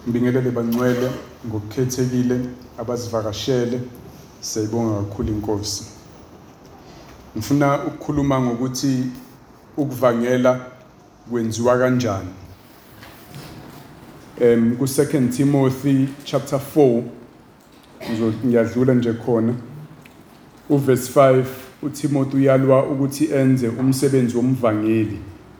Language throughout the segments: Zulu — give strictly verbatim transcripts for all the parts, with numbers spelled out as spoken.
Ngibingelele bangcwele ngokukhethekile abazivakashele, siyayibonga kakhulu inkosi. Ngifuna ukukhuluma ngokuthi ukuvangela kwenziwa kanjani. Um ku Second Timothy chapter four ngiyadlula nje khona u verse five uTimothy uyalwa ukuthi enze umsebenzi womvangeli.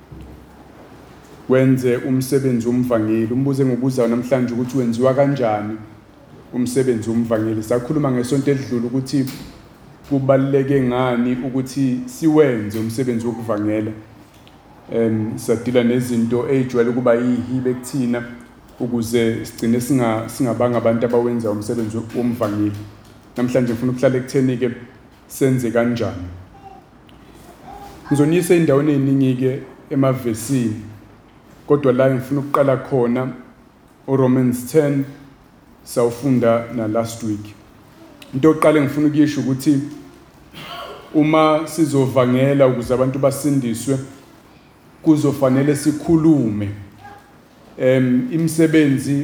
Wenze umsebenzi womvangeli. Umbuze ngobuza namhlanje ukuthi wenziwa kanjani umsebenzi womvangeli. Sakhuluma ngesonto edlule ukuthi kubaluleke ngani ukuthi siwenze umsebenzi wokuvangela. Em sadila nezinto ejwayele kuba yihibe kuthina ukuze sigcine singa singabanga abantu abawenza umsebenzi womvangeli. Namhlanje ngifuna ukuhlala ekutheni ke senze kanjani. Ngizonisa indaweni eziningi ke emavesini. Kodwa la ngifuna ukuqala khona uRomans ten sawufunda na last week. Into yokuqala ngifuna ukuyisho ukuthi uma sizovangela ukuze abantu basindiswe kuzofanele sikhulume em imisebenzi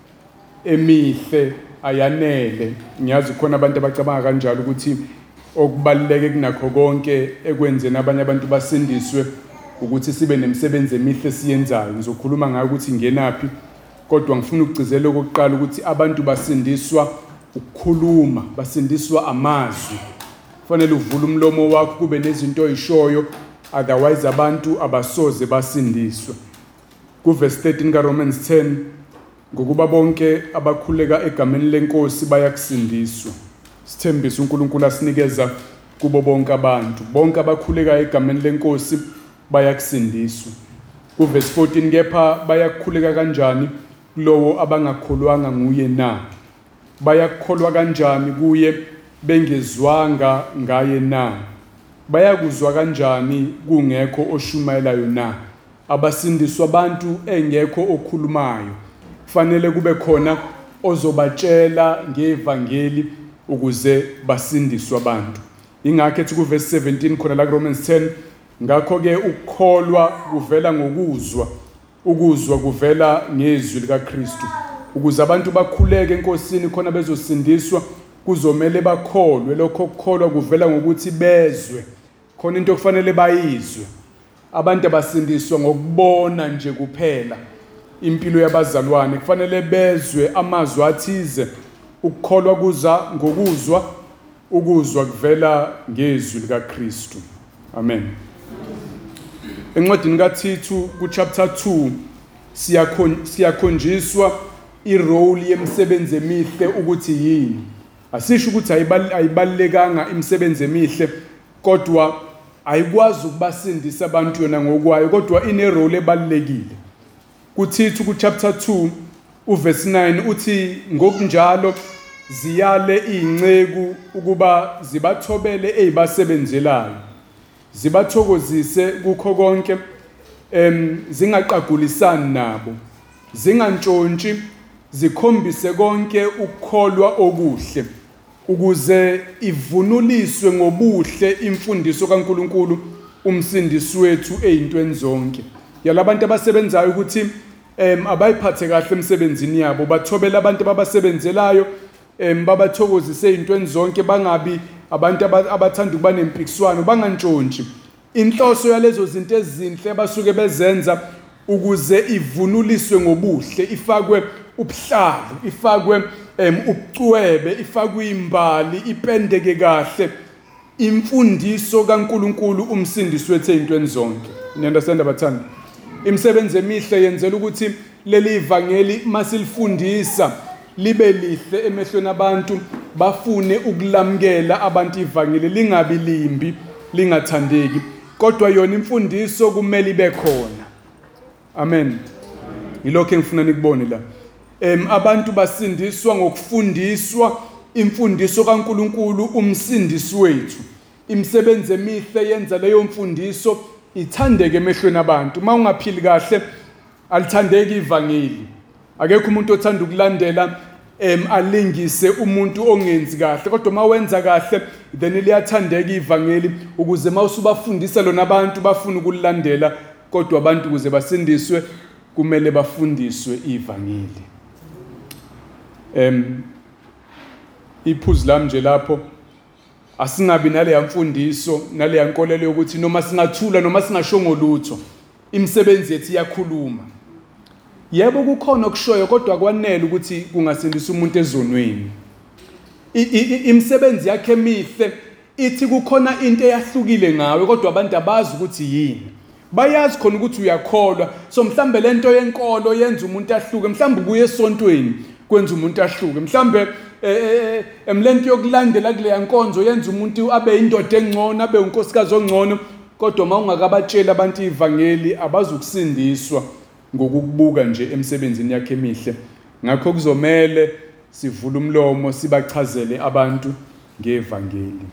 emihle ayanele. Ngiyazi khona abantu abacabanga kanjalo ukuthi okubaluleke kunakho konke ekwenzeni abanye abantu basindiswe ukuthi sibe nemisebenzi emihle siyenzayo. Ngizokhuluma ngayo ukuthi ngenapi, kodwa ngifuna ukugcizela okokuqala ukuthi abantu basindiswa ukukhuluma, basindiswa amazwi. Kufanele uvule umlomo wakho kube nezinto oyishoyo, otherwise abantu abasoze basindiswe. Ku verse thirteen ka Romans ten ngokuba bonke abakhuleka egameni lenkosi bayakusindiswa. Sithembisa uNkulunkulu asinikeza kubo bonke abantu. Bonke abakhuleka egameni lenkosi bayakusindiswa. Ku verse fourteen kepha bayakukhuleka kanjani kulowo abangakholwanga nguye na? Bayakholwa kanjani kuye bengezwanga ngaye na? Bayakuzwa kanjani kungekho oshumayelayo na? Abasindiswa abantu engekho okhulumayo. Kufanele kube khona ozobatshela ngevangeli ukuze basindiswe abantu. Ingakho ethi ku verse seventeen khona la Romans ten, ngakho ke ukukholwa kuvela ngokuzwa, ukuzwa kuvela ngezwi likaKristu. Ukuze abantu bakhuleke enkosini khona bezosindiswa kuzomela bakholwe. Lokho kukholwa kuvela ngokuthi bezwe. Khona into kufanele bayizwe. Abantu abasindiswa ngokubona nje kuphela impilo yabazalwane. Kufanele bezwe amazwi athize. Ukukholwa kuza ngokuzwa, ukuzwa kuvela ngezwi likaKristu. Amen. Encwadini kaThithu ku chapter two siyakhonjiswa irole yemisebenzi emihle ukuthi yini. Asisho ukuthi ayibalekanga imisebenzi emihle, kodwa ayikwazi ukubasindisa abantu yona ngokwayo, kodwa ine role ebalekile. KuThithu ku chapter two u verse nine uthi ngokunjalo ziyale izinceku ukuba zibathobele ezibasebenzelayo, zibathokozise kukho konke, em zingaqagulisani nabo, zingantshontshi, zikhombise konke ukukholwa okuhle, ukuze ivunuliswe ngobuhle imfundiso kaNkuluNkulu umsindisi wethu ezintweni zonke. Yalabantu abasebenzayo ukuthi em abayiphathe kahle emsebenzini yabo, bathobela abantu ababasebenzelayo, em babathokozise ezintweni zonke, bangabi abantu abathanda ukuba nempikiswano, bangantshontshi. Inhloso yalezo zinto ezinhle basuke bezenza ukuze ivunuliswe ngobuhle, ifakwe ubuhlalu, ifakwe em ubucwebe, ifakwe imbali, ipendeke kahle imfundiso kaNkuluNkulu umsindisi wethu ezintweni zonke. You understand abathandi? Imisebenzi emihle yenzela ukuthi leli ivangeli masilifundisa libe lihle emehlweni abantu, bafune ukulamkela abantu ivangeli, lingabi limbi, lingathandeki, kodwa yona imfundiso kumele ibe khona. Amen. Yilokho engifuna nikubone la. Em abantu basindiswa ngokufundiswa imfundiso kaNkuluNkulu umsindisi wethu. Imisebenzi emihle yenza leyo mfundiso ithandeke emehlweni abantu. Uma ungaphili kahle alithandeki ivangeli. Akekho umuntu othanda ukulandela em alingise umuntu ongenzi kahle, kodwa uma wenza kahle then liyathandeka ivangeli, ukuze mawusubafundisa lona abantu bafuna ukulandela, kodwa abantu ukuze basindiswe kumele bafundiswe ivangeli. em iphuzu lami nje lapho asingabi nale mfundiso nale yankolelo yokuthi noma singathula noma singashongo lutho imisebenzi yethu iyakhuluma. Yebo kukhona okushoyo kodwa kwanele ukuthi kungasindisa umuntu ezonweni. Imisebenzi yakhe emihle ithi kukhona into eyahlukile ngawe kodwa abantu abazi ukuthi yini. Bayazi khona ukuthi uyakholwa, so mhlambe lento yenkolo yenza umuntu ahluke, mhlambe kuye esontweni kwenza umuntu ahluke, mhlambe emlento yokulandela kule yankonzo yenza umuntu abe indoda engcono, abe unkosikazi ongcono, kodwa mawungakabatshela abantu ivangeli abazukusindiswa ngokukubuka nje emsebenzini yakhe emihle. Ngakho kuzomela sivule umlomo sibachazele abantu ngevangeli.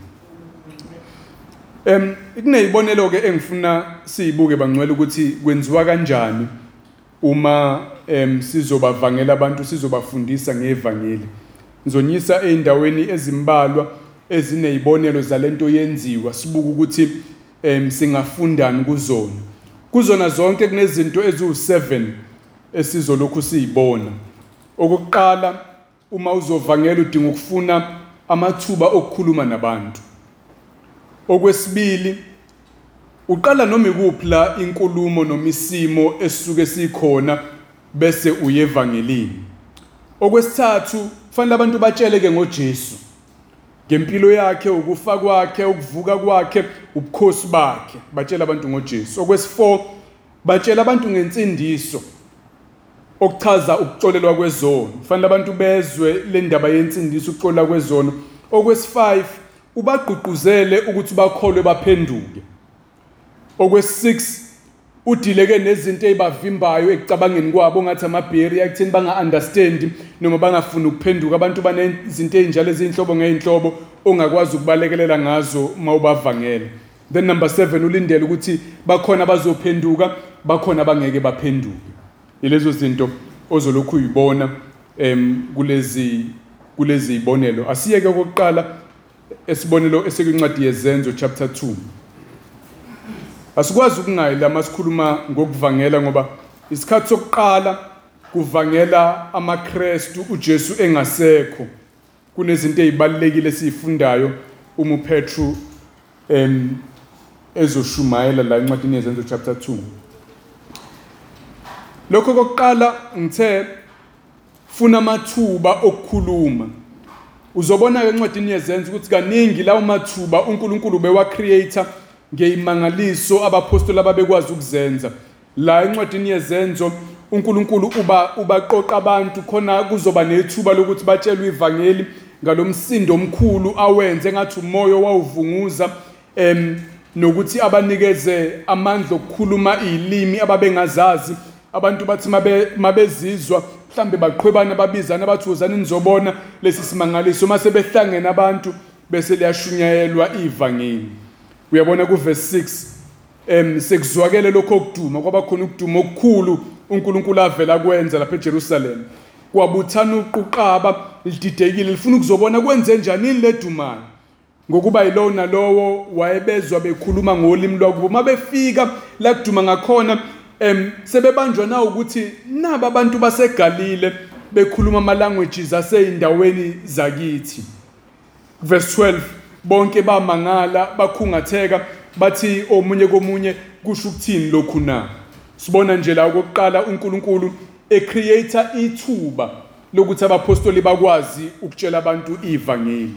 Em kunezibonelo ke engifuna sizibuke bangcwele ukuthi kwenziwa kanjani uma em sizobavangela abantu, sizobafundisa ngevangeli. Ngizonyisa eindaweni ezimbalwa ezinezibonelo zalento yenziwa sibuka ukuthi em singafundani kuzona. Kuzona zonke kunezinto eziwu seven esizolokhu siyibona. Okokuqala, uma uzovangela udinga ukufuna amathuba okukhuluma nabantu. Okwesibili, uqala noma ikuphi la inkulumo noma isimo esisuke sikhona bese uyevangelini. Okwesithathu, kufanele abantu batsheleke ngoJesu, ngempilo yakhe, ukufa kwakhe, ukuvuka kwakhe, ubukhosi bakhe, batshela abantu ngoJesu. Okwesifour, batshela abantu ngensindiso, okuchaza ukuxolelwa kwezono. Kufanele abantu bezwe le ndaba yensindiso, ukuxolelwa kwezono. Okwesifive, ubagqugquzele ukuthi bakholwe baphenduke. Okwesix, udileke nezinto ezibavimbayo ekucabangeni kwabo ngathi amabheri akutheni banga-understand noma bangafuni ukuphenduka. Abantu banezinto ezinjalo ezinhlobo ngeinhlobo ongakwazi ukubalekelela ngazo mawubavangela. Then number seven, ulindele ukuthi bakhona bazophenduka, bakhona abangeke baphenduke. Ilezo zinto ozolokhu uyibona em kulezi kulezi ibonelo. Asiyeke okokuqala esibonelo esekuncwadi yezenzo chapter two. Asikwazi ukungayila masikhuluma ngokuvangela ngoba isikhathi sokuqala kuvangela amaKristu uJesu engasekho. Kunezinto ezibalekile esifundayo uma uPetru em ezoshumayela la encwadini yezenzo chapter two. Lokho kokuqala ngithe funa amathuba okukhuluma. Uzobona ke encwadini yezenzo ukuthi kaningi lawo mathuba uNkulunkulu bewa creator ngeimangaliso abapostoli ababekwazi ukuzenza. La encwadini yezenzo uNkulunkulu uba ubaqoqa abantu khona kuzoba nethuba lokuthi batshelwe ivangeli ngalomsindo omkhulu awenze ngathi umoya wawuvunguza em nokuthi abanikeze amandla okukhuluma izilimi ababengazazi. Abantu bathi mabezizwa mhlambe baqhwebana babizana bathi uzani nizobona lesi simangaliso mase behlangene abantu bese liyashunyayelwa ivangeli. Uyabona ku verse six em sekuzwakele lokho okuduma kwaba khona ukuduma okukhulu uNkulunkulu avela kwenza lapha eJerusalem. Kwabuthana uquqaba lididekile lifuna ukuzobona kwenze njani ledumayo. Ngokuba yilo nalowo wayebezwa bekhuluma ngolimi lwakubo mabefika la kuduma ngakhona em sebebanjwa na ukuthi naba abantu baseGalile bekhuluma ama languages aseyindaweni zakithi. Verse twelve, bonke bamangala bakhungatheka bathi omunye komunye kusho ukuthini lokhu na. Sibona nje la okokuqala uNkulunkulu ecreator ithuba lokuthi abapostoli bakwazi ukutshela abantu ivangeli.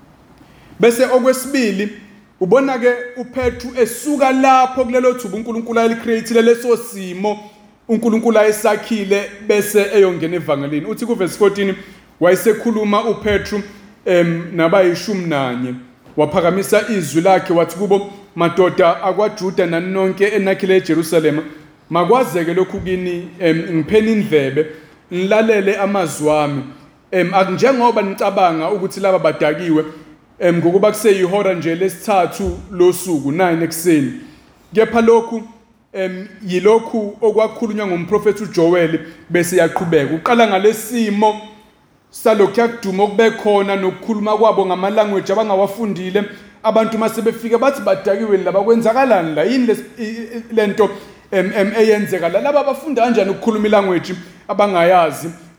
Bese okwesibili ubona ke uPetru esuka lapho kulelo thuba uNkulunkulu alicreateile leso simo uNkulunkulu ayesakhile bese eyongena evangelini. Uthi ku verse fourteen, wayesekhuluma uPetru em nabayishumi nanye waphakamisa izwi lakhe wathi kubo, madoda akwaJuda nanonke enakhile eJerusalem, makwazeke lokhu kini ngipheni indlebe nilalele amazwi ami. Em akunjengoba nicabanga ukuthi laba badakiwe em ngokuba kuseyihora nje lesithathu losuku nine ekseni. Kepha lokhu em yilokhu okwakhulunywa ngumprofeti uJoel bese yaqhubeka. Uqala ngalesimo salokhu yakuduma okubekhona nokukhuluma kwabo ngama language abangawafundile. Abantu mase befika bathi badakiwe laba kwenzakalani la yini lento em eyenzeka la laba bafunda kanjani ukukhuluma ilanguage abangayazi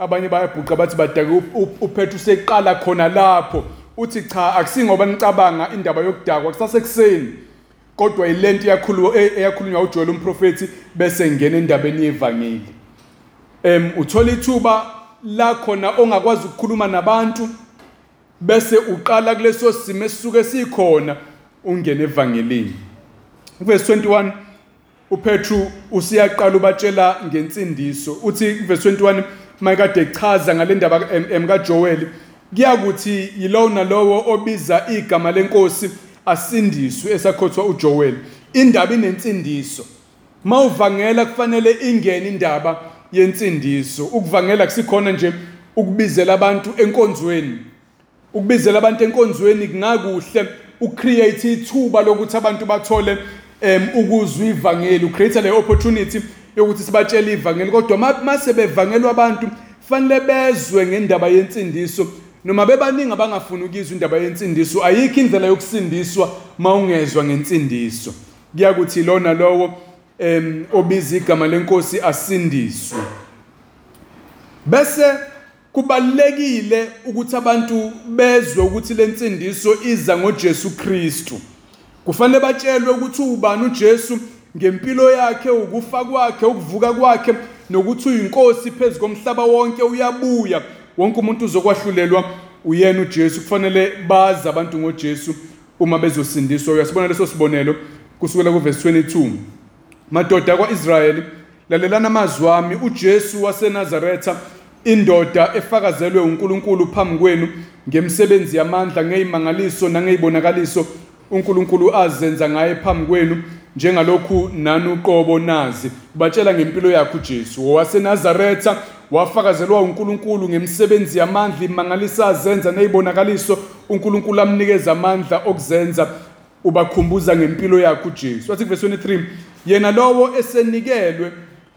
abanye bayabhuqa bathi badake uPetru seqala khona lapho uthi cha akusingoba nicabanga indaba yokudakwa kusasekuseni kodwa ilento yakhulunywa eyakhulunywa uJoel umprofeti bese ngena endabeni yevangeli. Em uthola ithuba la khona ongakwazi ukukhuluma nabantu bese uqala kuleso simo esisuke sikhona ungena evangelini. Verse twenty-one uPetru usiyaqala ubatshela ngensindiso uthi verse twenty-one mayikade echaza ngale ndaba emka Joel kuyakuthi yilowo nalowo obiza igama lenkosi asindiswe esakhothwa uJoel. Indaba inensindiso. Mawuvangela kufanele ingene indaba yensindiso. Ukuvangela kusikhona nje ukubizela abantu enkonzweni. Ukubizela abantu enkonzweni kungakuhle ucreate ithuba lokuthi abantu bathole um ukuzwa ivangeli, ucreate le opportunity yokuthi sibatshele ivangeli. Kodwa mase bevangelwa abantu fanele bezwe ngendaba yensindiso. Noma bebaningi abangafuni ukuzwa indaba yensindiso, ayikho indlela yokusindiswa mawungezwa ngensindiso. Kuyakuthi lona lowo em obiza igama lenkosi asindiswe. Bese kubalekile ukuthi abantu bezwe ukuthi lensindiso iza ngoJesu Kristu. Kufanele batshelwe ukuthi ubani uJesu ngempilo yakhe, ukufa kwakhe, ukuvuka kwakhe nokuthi uyinkosi phezulu komhlaba wonke uyabuya. Wonke umuntu uzokwahlulelwa uyena uJesu. Kufanele bazi abantu ngoJesu uma bezosindiswa. Uyasibona leso sibonelo kusukela ku verse twenty-two. Madoda kwaIsrayeli lalelana amazwi ami, uJesu waseNazaretha indoda efakazelwe uNkulunkulu phambi kwenu ngemsebenzi yamandla ngezimangaliso nangezibonakaliso uNkulunkulu azenza ngaye phambi kwenu njengalokhu nani uqobo nazi. Batshela ngempilo yakhe uJesu waseNazaretha wafakazelwa uNkulunkulu ngemsebenzi yamandla imangalisa azenza nezibonakaliso uNkulunkulu amnikeza amandla okuzenza. Ubakhumbuza ngempilo yakhe uJesu. Wathi verse twenty-three yena lowo esenikelwe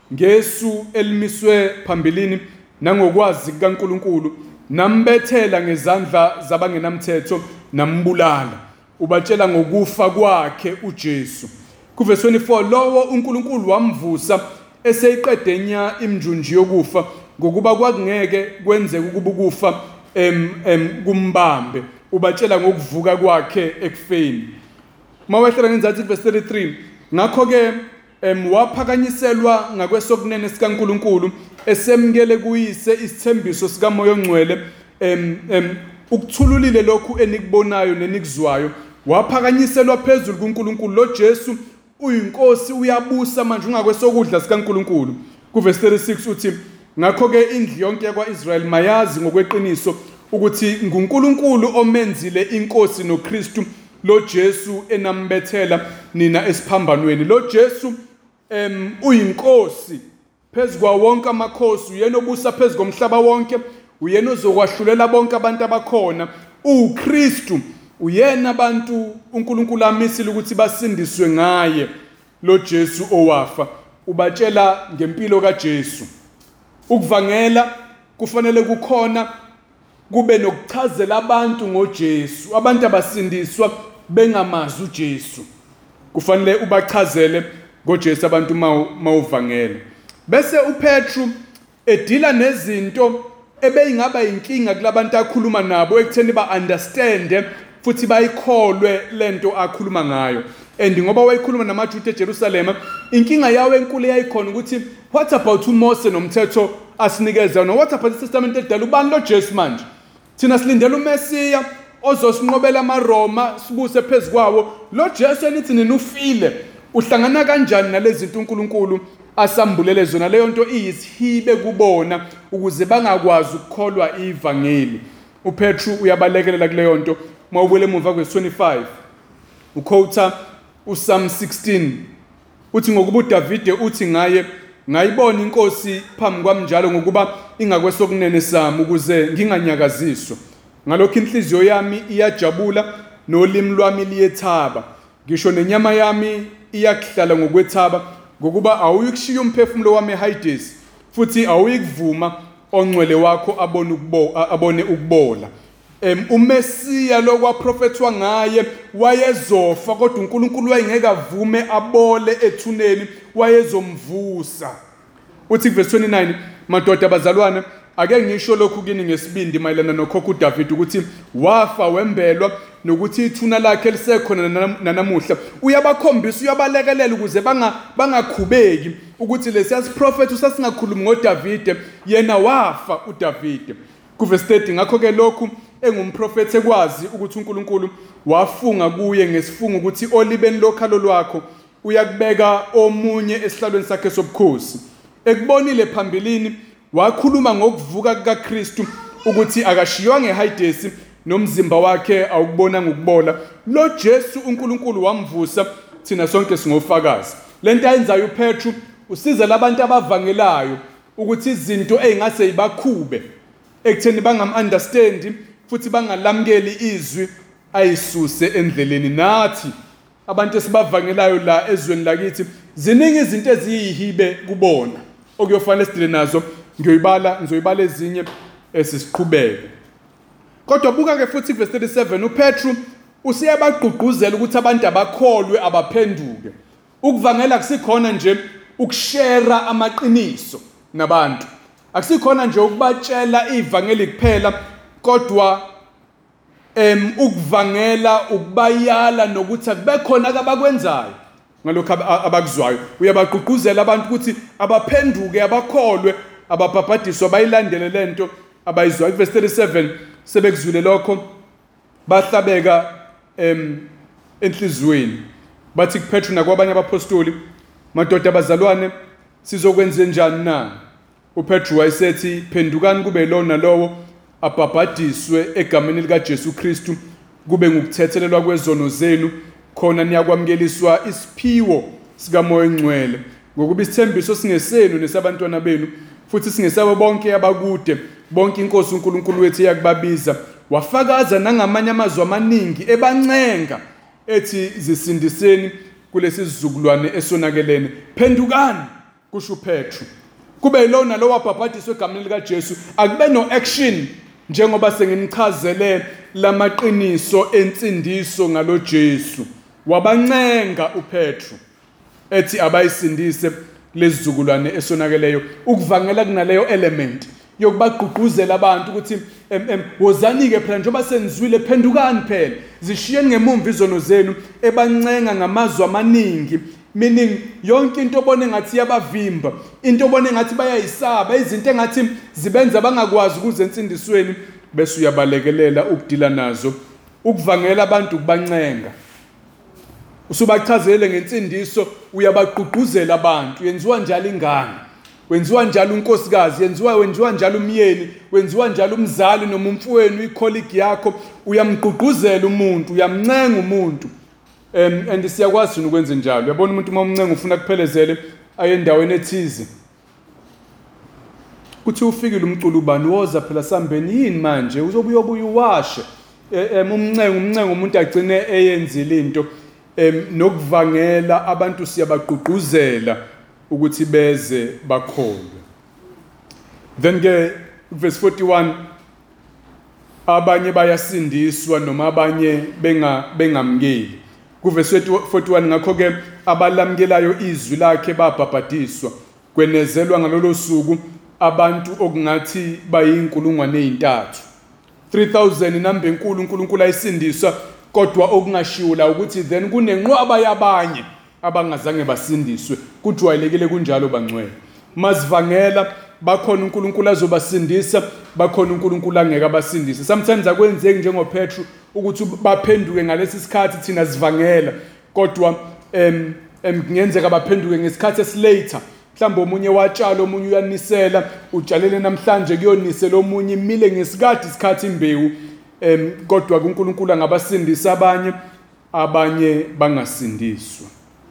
ngesu elimiswe phambilini nangokwazi kaNkulunkulu nambethela ngezandla zabangenamthetho nambulala. Ubatshela ngokufa kwakhe uJesu. Ku verse twenty-four lowo uNkulunkulu wamvusa eseyiqede nya imjunji yokufa ngokuba kwakungeke kwenzeke ukuba ukufa em em kumbambe. Ubatshela ngokuvuka kwakhe ekufeni. Mawehlela ngenzathu verse thirty-three ngakho ke em waphakanyiselwa ngakwesokunene sikaNkulunkulu esemkele kuyise isithembiso sikaMoya oNgcwele em em ukuthululile lokhu enikubonayo nenikuzwayo. Waphakanyiselwa phezulu kuNkulunkulu. Lo Jesu uyinkosi uyabusa manje ungakwesokudla sikaNkulunkulu. Ku verse thirty-six uthi ngakho ke indlu yonke yakwaIsrayeli mayazi ngokweqiniso ukuthi nguNkulunkulu omenzile inkosi noKristu lo Jesu enambethela nina esiphambanweni. Lo Jesu em uyinkosi phezulu kwa wonke amakhosi, uyena obusa phezulu komhlaba wonke, uyena ozokwahlulela bonke abantu abakhona. uKristu uyena abantu uNkulunkulu amisile ukuthi basindiswe ngaye. Lo Jesu owafa. Ubatshela ngempilo kaJesu. Ukuvangela kufanele kukhona kube nokuchazela abantu ngoJesu. Abantu abasindiswa bengamazi uJesu. Kufanele ubachazele ngoJesu abantu mawuvangela. Bese uPetru edila nezinto ebeyingaba inkinga kulabantu akhuluma nabo ekutheni ba understand futhi bayikholwe lento akhuluma ngayo. And ngoba wayikhuluma namaJuda eJerusalem, inkinga yawo enkulu yayikhona ukuthi what about uMose nomthetho asinikeza no what about iTestament edala ubani lo Jesu manje? Thina silindele uMesiya ozosinqobela amaRoma sibuse phezukwawo. Lo Jesu enithi nina ufile uhlangana kanjani nalezi zinto uNkulunkulu asambulele zona? Leyo nto iyisihibe kubona ukuze bangakwazi ukukholwa ivangeli. uPetru uyabalekelela kuleyo nto. Mawubele emuva ku twenty-five uquote uPsalm sixteen uthi ngokuba uDavide uthi ngaye ngayibona inkosi phambi kwami njalo ngokuba ingakwesokunene sami ukuze nginganyakaziswa. Ngalokho inhliziyo yami iyajabula nolimi lwami liyethaba. Ngisho nenyama yami iyakuhlala ngokwethaba ngokuba awuyikushiya umphefumulo wami eHades futhi awuyikuvuma ongcwele wakho abone ukubo abone ukubola. Em uMesiya lokwaprofethwa ngaye wayezofa kodwa uNkulunkulu wayengeke avume abole ethuneni, wayezomvusa. Uthi verse twenty-nine madoda abazalwane ake ngisho lokhu kini ngesibindi mayelana nokhokho uDavid ukuthi wafa wembelwa nokuthi ithuna lakhe lisekhona nanamuhla. Uyabakhombisa, uyabalekelela ukuze banga bangakhubeki ukuthi lesiya prophet usasingakhulumi ngoDavid, yena wafa uDavid. Kuverse thirty, ngakho ke lokhu engumprofeti ekwazi ukuthi uNkulunkulu wafunga kuye ngesifungo ukuthi olibeni lokhalo lwakho uyakubeka omunye esihlalweni sakhe sobukhosi. Ekubonile phambilini wakhuluma ngokuvuka kukaKristu ukuthi akashiywa ngeHadesi nomzimba wakhe awukubona ngokubola. Lo Jesu uNkulunkulu wamvusa, thina sonke singofakazi. Lento ayenzayo uPetru usiza labantu abavangelayo ukuthi izinto ezingase ibakhube ekutheni bangam-understand futhi bangalamukeli izwi ayisuse endleleni. Nathi abantu esibavangelayo la ezweni lakithi ziningi izinto eziyihibe kubona okuyofanele sidile nazo. Ngiyoyibala ngizoyibala ezinye esisiqhubeke. Kodwa buka ke futhi verse thirty-seven, uPetru usiyabagqugquzela ukuthi abantu abakholwe abaphenduke. Ukuvangela akusikhona nje ukushare amaqiniso nabantu, akusikhona nje ukubatshela ivangeli kuphela, kodwa em ukuvangela ukubayala nokuthi akube khona abakwenzayo ngalokho abakuzwayo. Uyabagqugquzela abantu ukuthi abaphenduke, abakholwe, ababhabhadiswa, bayilandele lento abayizwayo. Verse thirty-seven, sebekuzwile lokho bahlabeka em enhlizweni bathi kuPetru nakwabanye abapostoli, madoda abazalwane, sizokwenza njani na? uPetru wayesethi, phendukani kube lo nalowo abhabhadiswe egameni lika Jesu Kristu, kube ngukuthethelelwa kwezono zenu, khona niyakwamukeliswa isiphiwo sikaMoya oNgcwele, ngokuba isithembiso singesenu nesabantwana benu, futhi singesabo bonke abakude, bonke inkosi uNkulunkulu wethu yakubabiza. Wafakaza nangamanye amazwi amaningi ebancenga ethi zisindiseni kulesi sizukulwane esonakelene. Phendukani, kusho uPetru, kube lo nalowo wabhabhadiswe egameni lika Jesu. Akube no action njengoba sengimchazele lamaqiniso ensindiso ngalo Jesu. Wabancenga uPetru ethi abayisindise lezizukulwane esonakeleyo. Ukuvangela kunaleyo element yokubagqugquzela abantu ukuthi em em wozani ke phela njengoba senizwile, phendukani phela, zishiyeni ngemumva izono zenu. Ebancenga ngamazwi amaningi, meaning yonke into obone ngathi yabavimba, into obone ngathi bayayisaba, izinto engathi zibenza bangakwazi ukuze ensindisweni, bese uyabalekelela ukudila nazo. Ukuvangela abantu kubancenga, usubachazele ngensindiso, uyabagqugquzela abantu. Yenziwa njalo ingane, wenziwa njalo unkosikazi, yenziwa wenziwa njalo umyeni, wenziwa njalo umzali noma umfowenu, icolleague yakho. Uyamgqugquzela umuntu, uyamncenga umuntu. Um, and siyakwazi ukwenza njalo. Uyabona umuntu uma umncenga ufuna kuphelezele aye endaweni ethize, kuthi ufikile umculo ubani, woza phela sambeni yini manje, uzobuya obuye uwashe. Um umncenga umncenga umuntu agcine eyenzile into. Um nokuvangela abantu siyabagqugquzela ukuthi beze bakholwe. Then ke verse forty-one, abanye bayasindiswa noma abanye benga bengamkeli. Kuverse forty-one, ngakho ke abalamukelayo izwi lakhe babhabhadiswa, kwenezelwa ngalolo suku abantu okungathi bayinkulungwane ezintathu, three thousand inamba enkulu uNkulunkulu ayisindiswa. Kodwa okungashiwo la ukuthi then kunenqwaba yabanye abangazange basindiswe. Kujwayelekile kunjalo bangcwele. Masivangela bakhona uNkulunkulu azobasindisa, bakhona uNkulunkulu angeke abasindise. Sometimes akwenzeki njengoPetru ukuthi baphenduke ngalesi sikhathi thina sivangela, kodwa em em kungenzeka baphenduke ngesikhathi esilater. Mhlawumbe omunye watshala, omunye uyanisela, utshalele namhlanje kuyonisela omunye imile ngesikhathi isikhathi imbewu. Em kodwa uNkulunkulu angabasindisa abanye, abanye bangasindiswa.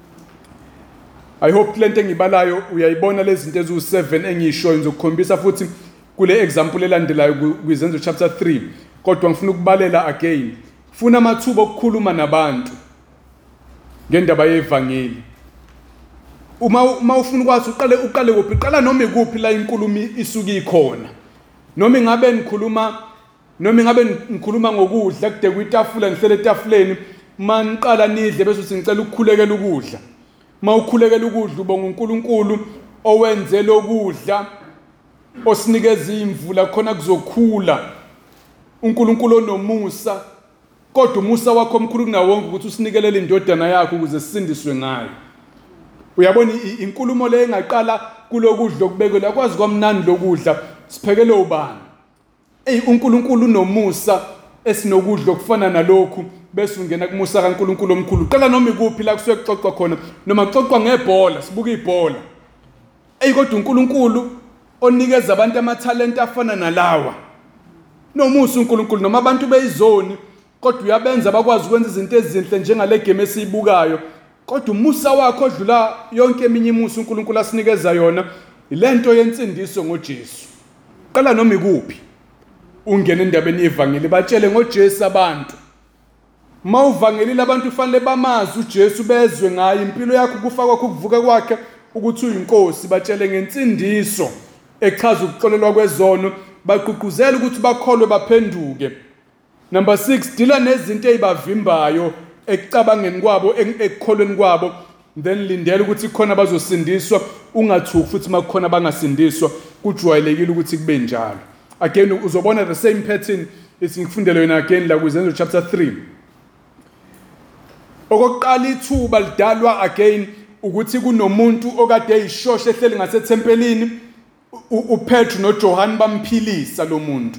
I hope lento engibalayo uyayibona lezi zinto ezu seven engishoyo, ngizokukhombisa futhi kule example elandelayo kwizenzo chapter three. Kodwa ngifuna ukubalela again, funa amathuba okukhuluma nabantu ngendaba yevangeli. Uma uma ufuna ukwazi uqale uqale kuphi, qala noma ikuphi la inkulumo isuka ikhona. Noma ngabe nikhuluma noma ngabe nikhuluma ngokudla kude kwitafula, nihlele etafuleni, maniqala nidle bese singicela ukukhulekela ukudla. Uma ukhulekela ukudla ubonga uNkulunkulu owenze lokudla osinikeza imvula khona kuzokhula, uNkulunkulu onomusa, kodwa umusa wakho omkhulu kunawonke ukuthi usinikelele indodana yakho ukuze sisindiswe ngayo. Uyabona inkulumo le engaqala kulokudla okubekela kwazi kwamnandi lokudla siphekele ubani. Ey uNkulunkulu unomusa esinokudla okufana nalokhu bese ungena kumusa kaNkulunkulu omkhulu. Qala noma ikuphi la kusuke kuxoxwa khona, noma kuxoxwa ngebhola, sibuka ibhola. Ey kodwa uNkulunkulu onikeza abantu amathalente afana nalawa. Nomusa uNkulunkulu noma abantu beyizoni kodwa uyabenza bakwazi ukwenza izinto ezinhle njengale game esiyibukayo. Kodwa umusa wakho odlula yonke eminye imusa uNkulunkulu asinikeza yona ilento yensindiso ngoJesu. Qala noma ikuphi ungena endabeni yevangeli batshele ngoJesu abantu. Mawuvangelile abantu ufanele bamazi uJesu bezwe ngayo impilo yakho kufa kwakho kuvuka kwakhe ukuthi uyinkosi, batshele ngensindiso echaza ukuxolelwa kwezono, baqhuquzela ukuthi bakholwe baphenduke. Number six, dila nezinto ezibavimbayo ekucabangeni kwabo ekukholweni kwabo, then lindela ukuthi khona bazosindiswa, ungathuki futhi makukhona bangasindiswa, kujwayelekile ukuthi kube njalo. Again uzobona the same pattern esingifundele yona again la kuZenzo chapter three. Okokuqala ithuba lidalwa again ukuthi kunomuntu okade eyishoshe ehleli ngasethempelini, uPetru noJohane bamphilisa lo muntu.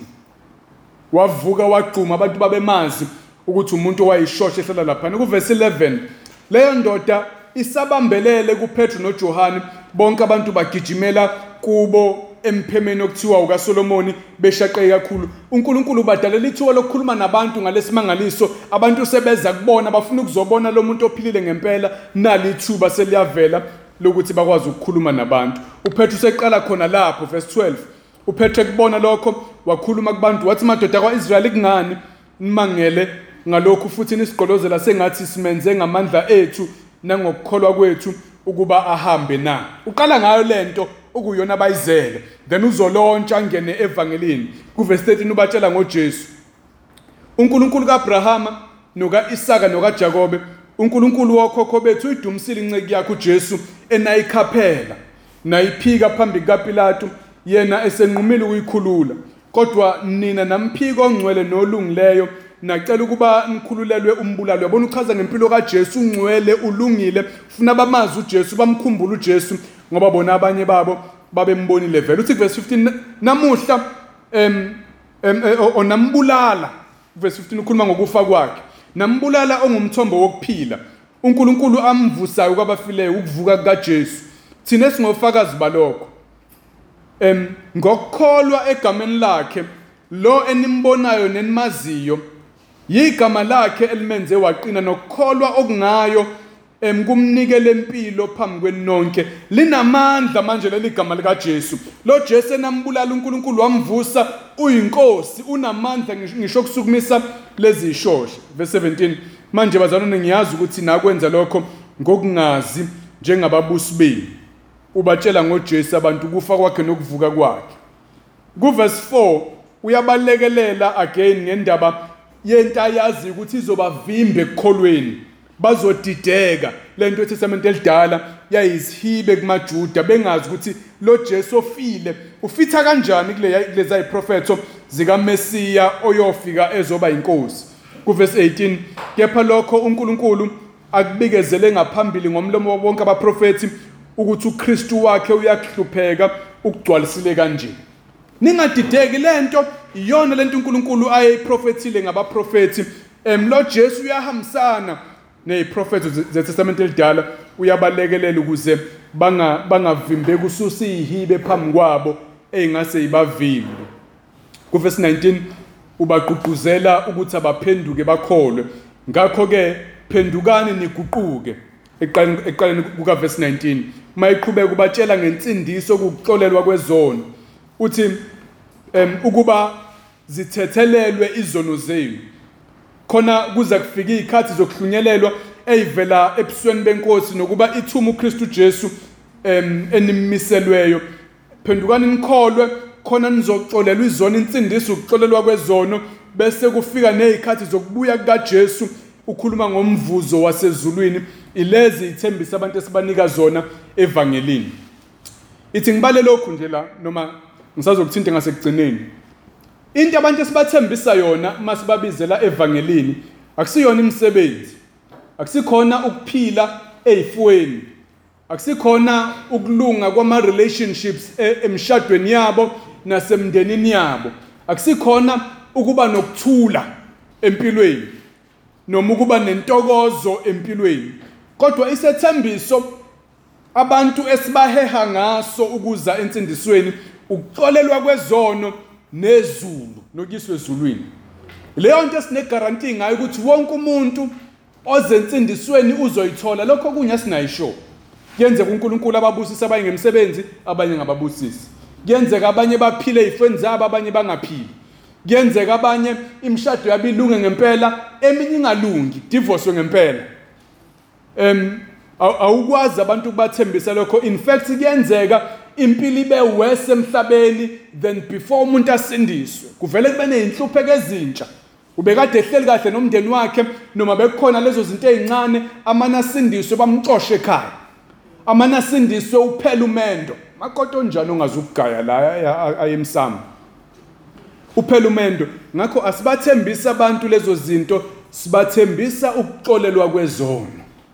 Wavuka waqhuma abantu babemazi ukuthi umuntu owayishoshe ehlela lapha. Ku verse eleven, leyo ndoda isabambelele kuPetru noJohane, bonke abantu bagijimela kubo emphemeni okuthiwa ukaSolomoni beshaqeke kakhulu. uNkulunkulu ubadalela ithuba lokukhuluma nabantu ngalesimangaliso, abantu sebeza kubona, bafuna ukuzobona lo muntu ophilile ngempela, nali ithuba seliyavela lokuthi bakwazi ukukhuluma nabantu. uPetru seqala khona lapho verse twelve. uPetru ekubona lokho wakhuluma kubantu wathi, madoda kwaIsrayeli kungani nimangele ngalokhu futhi nisigqolozela sengathi simenze ngamandla ethu nangokukholwa kwethu ukuba ahambe na. Uqala ngayo lento okuyona abayizele, then uzolontsha ngene evangelini. Ku verse thirteen ubatshela ngoJesu. uNkulunkulu kaAbrahama nokaIsaka nokaJakobe, uNkulunkulu wokhokho bethu uyidumisile inceki yakhe uJesu enayikhaphela nayiphika phambi kaPilato, yena esenqumile ukuyikhulula. Kodwa nina namphiko ongcwele nolungileyo nacela ukuba nikhululelwe umbulalo. Yabona uchaza ngempilo kaJesu, ungcwele ulungile, ufuna bamazi uJesu, bamkhumbula uJesu ngoba bona abanye babo babembonile vele. Uthi verse fifteen, namuhla em onambulala. Verse fifteen ukhuluma ngokufa kwakhe, nambulala ongumthombo wokuphila, uNkulunkulu amvusayo kwabafileyo, ukuvuka kukaJesu. Thina singofakazi balokho. Em ngokukholwa egameni lakhe lo enimbonayo nenimaziyo, yigama lakhe elimenze waqina, nokukholwa okungayo em kumnikele impilo phambi kwenonke. Linamandla manje leli gama likaJesu. Lo Jesu enambulala uNkulunkulu wamvusa, uyinkosi, unamandla ngisho kusukumisa lezi ishoshe. Verse seventeen, manje bazalwane ngiyazi ukuthi nakwenza lokho ngokungazi njengababusi benu. Ubatshela ngoJesu abantu kufa kwakhe nokuvuka kwakhe. Ku verse four uyabalekelela again ngendaba yentayazi ukuthi izobavimba ekukholweni, bazodideka. Lento eTestament elidala yayisihibe kumaJuda, bengazi ukuthi lo Jesu ofile ufitha kanjani kulezi prophetho zika Mesiya oyofika ezoba inkosi. Ku verse eighteen, kepha lokho uNkulunkulu akubikezele ngaphambili ngomlomo wonke abaprofeti ukuthi uKristu wakhe uyahlupheka ukugcwalisile kanje. Ningadideki, lento iyona lento uNkulunkulu ayeyiprofethile ngabaprofeti. Em lo Jesu uyahambisana neziprofethi zeTestament elidala, uyabalekelela ukuze banga bangavimbeki ususa izihibe phambi kwabo engase ibavimbe. Ku verse nineteen ubaqhuquzela ukuthi abaphenduke bakholwe. Ngakho ke phendukani niguquke. Eqaleni kuka verse nineteen mayiqhubeka ubatshela ngensindiso ukuxolelwa kwezono, uthi em ukuba zithethelelwe izono zenu, khona kuza kufika izikhathi zokuhlunyelelwa eyivela ebusweni benkosi, nokuba ithuma uKristu Jesu em enimiselweyo. Phendukani nikholwe khona nizoxolelwa izono, insindiso ukuxolelwa kwezono, bese kufika nezikhathi zokubuya kukaJesu. Ukhuluma ngomvuzo wasezulwini, ilezi ithembisa abantu esibanika zona evangelini. Ithi ngibale lokhu nje la noma ngisazokuthinta ngasekugcineni. Into abantu esibathembisa yona masibabizela evangelini akusiyona imisebenzi, akusikhona ukuphila ezifweni, akusikhona ukulunga kwama relationships emshadweni yabo nasemndenini yabo, akusikhona ukuba nokuthula empilweni noma ukuba nentokozo empilweni, kodwa isethembiso abantu esibaheha ngaso ukuza ensindisweni ukuxolelwa kwezono nezulu nokuyiswe ezulwini. Leyo nto sine guarantee ngayo ukuthi wonke umuntu ozensindisweni uzoyithola. Lokho kunya sinayisho. Kuyenzeka uNkulunkulu ababusisa abanye ngemsebenzi, abanye ngababusisi. Kuyenzeka abanye baphile ezifeni zabo, abanye bangaphili. Kuyenzeka abanye imishado yabilunge ngempela, eminye ingalungi, divorce ngempela. Em awukwazi abantu ukubathembisa lokho. In fact kuyenzeka impilo ibe worse emhlabeni than before umuntu asindiswe. Kuvele kube nezinhlupheko ezintsha. Ubekade ehleli kahle nomndeni wakhe noma bekukhona lezo zinto ezincane, amana asindiswe bamxoshe ekhaya. Amana asindiswe uphela umendo. Makoto njani ongazukugaya la ayemsamo. Uphela umendo. Ngakho asibathembisa abantu lezo zinto, sibathembisa ukuxolelwa kwezono.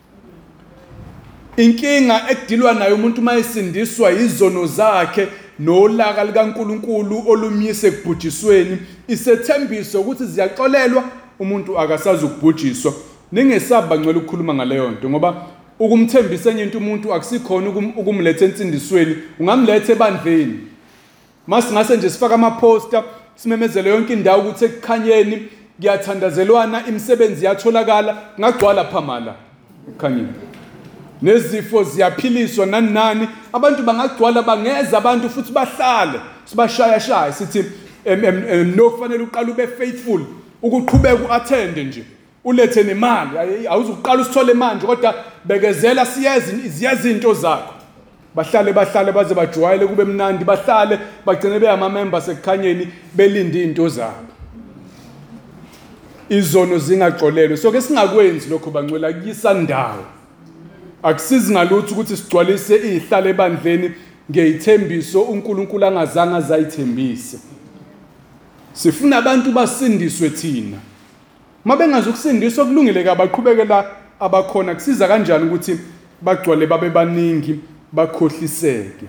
Inkinga ekudilwa nayo umuntu mayesindiswa izono zakhe nolaka likaNkulunkulu olumyise ekubhujisweni, isethembiso ukuthi ziyaxolelwa, umuntu akasazi ukubhujiswa. Ningesaba ngcwele ukukhuluma ngaleyo nto ngoba ukumthembisa enye into umuntu akusikhona ukumletha ensindisweni, ungamletha ebandleni. Masingase nje sifaka ama poster simemezele yonke indawo ukuthi ekukhanyeni kuyathandazelwana, imisebenzi yatholakala, ngagcwala phamala ekukhanyeni. Nezifo ziyaphiliswa nani nani, abantu bangagcwala bangeza abantu futhi bahlale sibashaya shaya sithi no kufanele uqala ube faithful ukuqhubeka uattend nje ulethe nemali, awuzuqala usithole manje kodwa bekezela siyezi ziyazinto zakho. Bahlale bahlale baze bajwayele kube mnandi, bahlale bagcine beyama members ekukhanyeni belinde into zabo. Izono zingaxolelwe. So ke singakwenzi lokho bangcwela kuyisandawo. Akusizi ngalutho ukuthi sigcwalise izihlalo ebandleni ngeyithembiso uNkulunkulu angazange azayithembise. Sifuna abantu basindiswe thina. Mabengazi ukusindiswa kulungile ka baqhubekela abakhona, kusiza kanjani ukuthi bagcwale babe baningi bakhohliseke.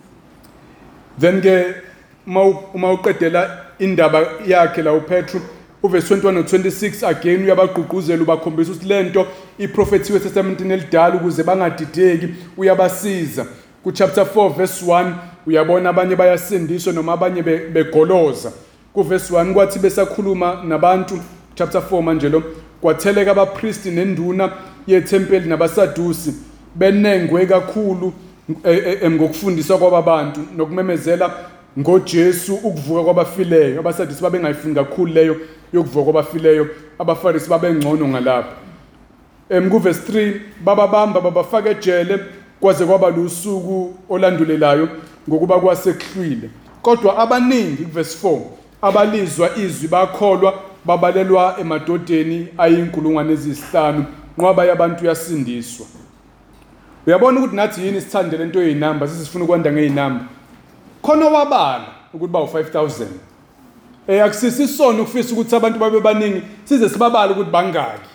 Then ke uma uqedela indaba yakhe la uPetru uverse twenty-one no twenty-six again uyabagqugquzela ubakhombisa ukuthi lento iprofethiwe eTestamentini elidala ukuze bangadideki, uyabasiza. Ku chapter four verse one uyabona abanye bayasindiswa noma abanye begoloza. Ku verse one kwathi besakhuluma nabantu, chapter four manje lo, kwatheleka abapristi nenduna yethempeli nabasadusi benengwe kakhulu ngokufundiswa kwabantu nokumemezela ngoJesu ukuvuka kwabafileyo. Abasadusi babengayifuni kakhulu leyo yokuvuka kwabafileyo, abafarisi babengcono ngalapha. Em ku verse three bababamba babafaka ejele kwaze kwaba lusuku olandulelayo ngokuba kwasekuhlwile. Kodwa abaningi ku verse four abalizwa izwi bakholwa babalelwa emadodeni ayinkulungwane ezisihlanu ngoba yabantu yasindiswa. Uyabona ukuthi nathi yini sithandele into yezinamba, sisifuna ukwanda ngezinamba. Khona wabala ukuthi ba u-five thousand. Eh akusisisona ukufisa ukuthi abantu babe baningi size sibabala ukuthi bangaki.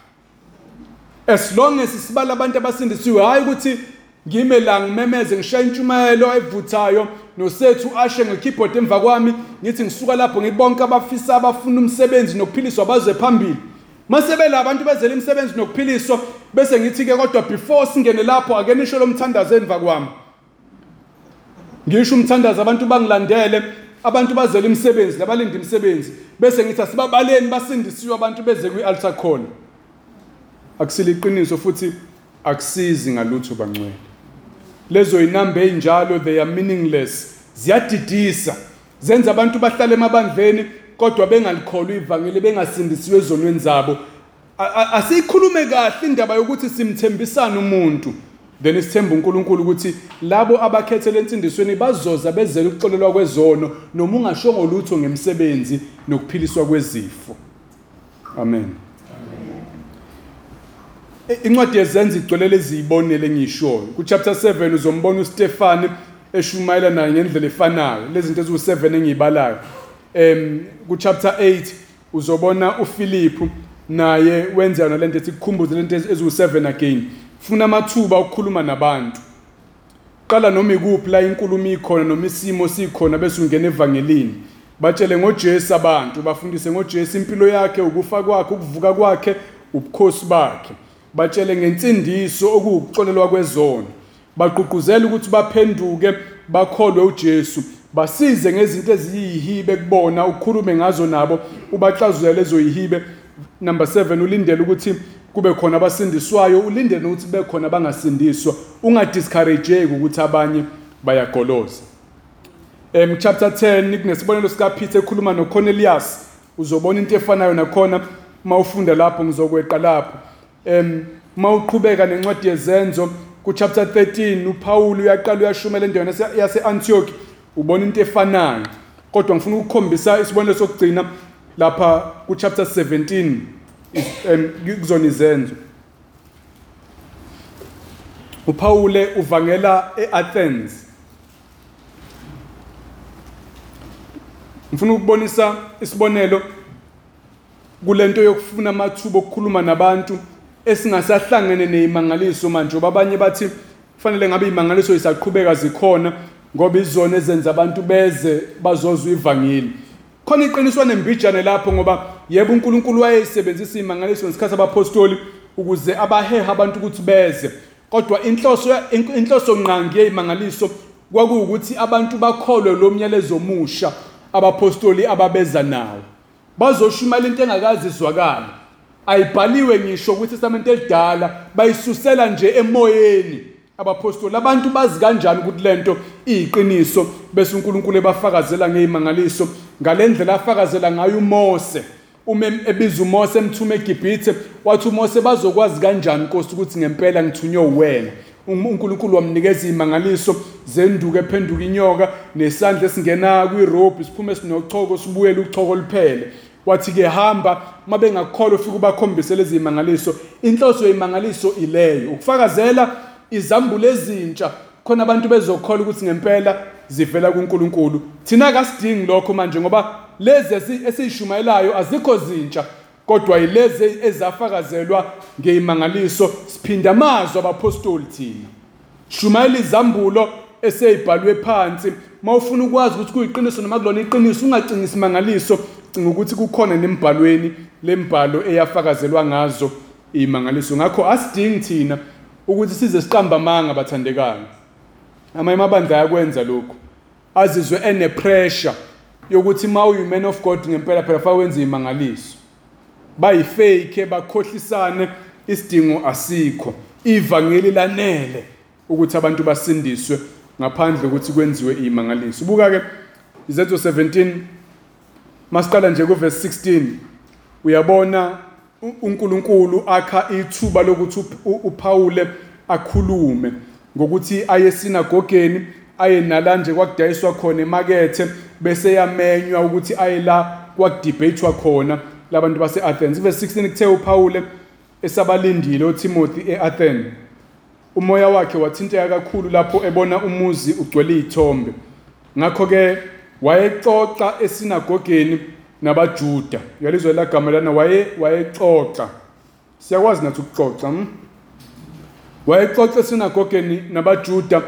As long as sibala abantu abasindisiwe, hayi ukuthi ngime la ngimemeze ngishaya intshumayelo evuthayo nosethu ashe ngekeyboard emva kwami ngithi ngisuka lapho ngibonke abafisa abafuna umsebenzi nokuphiliswa baze phambili. Masebela abantu bezela umsebenzi nokuphiliswa bese ngithi ke kodwa before singene lapho ake nisho lo mthandazo emva kwami. Ngisho umthandazo abantu bangilandele, abantu bazela umsebenzi labalindi umsebenzi bese ngithi asibabaleni basindisiwe abantu beze kwi-altar call. Akusiliqiniso futhi akusizi ngalutho bangcwele. Lezo inamba ezinjalo they are meaningless, ziyadidisa, zenza abantu bahlale emabandleni kodwa bengalikholwa ivangeli, bengasindisiwe ezonweni zabo. Asikhulume kahle indaba yokuthi simthembisana umuntu, then isithemba uNkulunkulu ukuthi labo abakhethele insindisweni bazoza bezela ukuxolelwa kwezono noma ungashongo lutho ngemsebenzi nokuphiliswa kwezifo. Amen. Incwadi yezenzi igcwele lezi ibonele ngisho. Ku chapter seven uzombona uStefane eshumayela naye ngendlela efanayo lezi zinto eziwu seven engiyibalayo. Em ku chapter eight uzobona uPhilip naye wenza yona lento ethi kukhumbuze lento eziwu seven again. Funa amathuba ukukhuluma nabantu. Qala noma ikuphi la inkulumo ikhona noma isimo sikhona bese ungena evangelini. Batshele ngoJesu abantu, bafundise ngoJesu impilo yakhe, ukufa kwakhe, ukuvuka kwakhe, ubukhosi bakhe. Batshele ngensindiso okuxolelwa kwezono. Baqhuquzela ukuthi baphenduke bakholwe uJesu. Basize ngezinto eziyihibe kubona, ukhulume ngazo nabo, ubaxazule lezo yihibe. Number seven, ulindele ukuthi kube khona abasindiswayo, ulindele ukuthi kube khona abangasindiswa. Ungadiscourageki ukuthi abanye bayagoloza. Em chapter ten kunesibonelo sika Peter ekhuluma no Cornelius. Uzobona into efanayo nakhona mawufunda lapho, ngizokweqa lapho. Em mawuqhubeka nencwadi yezenzo ku chapter thirteen uPaul uyaqala uyashumela endaweni yase Antioch, ubona into efanayo. Kodwa ngifuna ukukhombisa isibonelo sokugcina lapha ku chapter seventeen kuzona izenzo. uPaul uvangela eAthens. Ngifuna ukubonisa isibonelo kulento yokufuna amathuba okukhuluma nabantu esingasahlangene nezimangaliso manje, abanye bathi kufanele ngabe izimangaliso isaqhubeka zikhona ngoba izona ezenza abantu beze bazozwa ivangeli. Khona iqiniso nembijane lapho ngoba yebo uNkulunkulu wayesebenzisa izimangaliso ngesikhathi abapostoli ukuze abaheha abantu ukuthi beze, kodwa inhloso inhloso nqangi yezimangaliso kwakuwukuthi abantu bakholwe lo myalezo omusha abapostoli ababeza nawo. Bazoshumayela into engakazi izwakala. Ayibhaliwe ngisho ukuthi iTestament elidala bayisusela nje emoyeni abapostoli. Abantu bazi kanjani ukuthi lento iyiqiniso bese uNkulunkulu ebafakazela ngezimangaliso ngalendlela afakazela ngayo uMose. Uma ebiza uMose emthuma eGibhithe, wathi uMose bazokwazi kanjani Nkosi ukuthi ngempela ngithunywe uwena. uNkulunkulu wamnikeza izimangaliso zenduke ephenduka inyoka nesandla esingena kwirope siphume sinochoko sibuyele uchoko liphele. Wathi ke hamba mabe ngakholwa ufike ubakhombise lezi zimangaliso. Inhloso yezimangaliso ileyo ukufakazela izambulo ezintsha khona abantu bezokholwa ukuthi ngempela zivela kuNkulunkulu. Thina akasidingi lokho manje ngoba lezi esishumayelayo azikho zintsha, kodwa yilezi ezafakazelwa ngezimangaliso. Siphinda amazwi abapostoli thina. Shumayela izambulo eseyibhalwe phansi. Mawufuna ukwazi ukuthi kuyiqiniso noma kulona iqiniso, ungagcini isimangaliso, cinga ukuthi kukhona nembhalweni lembhalo eyafakazelwa ngazo izimangaliso. Ngakho asidingi thina ukuthi size siqamba amanga bathandekayo. Amanye amabandla ayakwenza lokho. Azizwe ene pressure yokuthi mawu man of God ngempela phela fa wenza izimangaliso. Bayifake bakhohlisane, isidingo asikho. Ivangeli lanele ukuthi abantu basindiswe ngaphandle ukuthi kwenziwe izimangaliso. Buka ke izenzo seventeen masiqala nje ku verse sixteen, uyabona uNkulunkulu akha ithuba lokuthi uPaul akhulume ngokuthi aye esinagogeni, aye nalanje kwakudayiswa khona emakethe, bese yamenywa ukuthi aye la kwakudebatewa khona labantu base-Athens. Verse sixteen kuthe uPaul esabalindile uTimothy e-Athens, umoya wakhe wathinteka kakhulu lapho ebona umuzi ugcwele izithombe. Ngakho ke wayexoxa esinagogeni nabaJuda. Uyalizwe la gama lana waye wayexoxa. Siyakwazi nathi ukuxoxa. hm Wayexoxa esinagogeni nabaJuda